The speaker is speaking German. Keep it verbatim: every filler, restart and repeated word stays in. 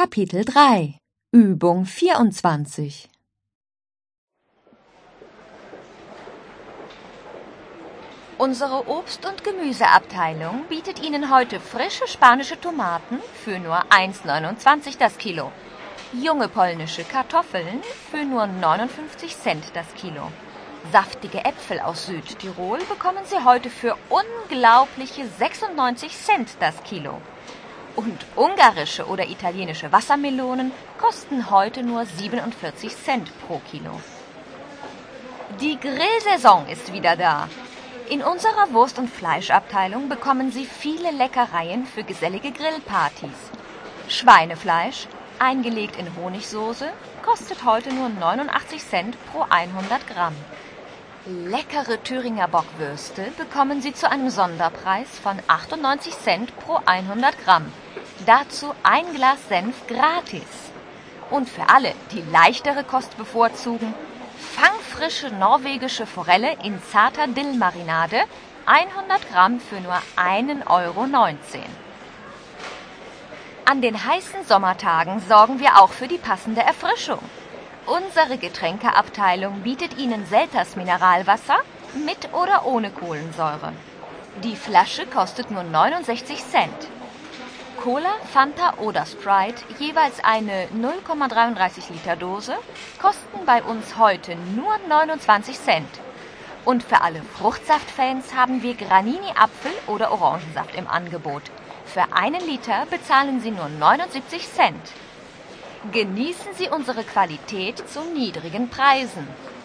Kapitel drei Übung vierundzwanzig. Unsere Obst- und Gemüseabteilung bietet Ihnen heute frische spanische Tomaten für nur eins neunundzwanzig das Kilo, junge polnische Kartoffeln für nur neunundfünfzig Cent das Kilo. Saftige Äpfel aus Südtirol bekommen Sie heute für unglaubliche sechsundneunzig Cent das Kilo. Und ungarische oder italienische Wassermelonen kosten heute nur siebenundvierzig Cent pro Kilo. Die Grillsaison ist wieder da. In unserer Wurst- und Fleischabteilung bekommen Sie viele Leckereien für gesellige Grillpartys. Schweinefleisch, eingelegt in Honigsoße, kostet heute nur neunundachtzig Cent pro hundert Gramm. Leckere Thüringer Bockwürste bekommen Sie zu einem Sonderpreis von achtundneunzig Cent pro hundert Gramm. Dazu ein Glas Senf gratis. Und für alle, die leichtere Kost bevorzugen, fangfrische norwegische Forelle in zarter Dillmarinade, hundert Gramm für nur ein Euro neunzehn. An den heißen Sommertagen sorgen wir auch für die passende Erfrischung. Unsere Getränkeabteilung bietet Ihnen Selters Mineralwasser mit oder ohne Kohlensäure. Die Flasche kostet nur neunundsechzig Cent. Cola, Fanta oder Sprite, jeweils eine null Komma dreiunddreißig Liter Dose, kosten bei uns heute nur neunundzwanzig Cent. Und für alle Fruchtsaftfans haben wir Granini Apfel- oder Orangensaft im Angebot. Für einen Liter bezahlen Sie nur neunundsiebzig Cent. Genießen Sie unsere Qualität zu niedrigen Preisen.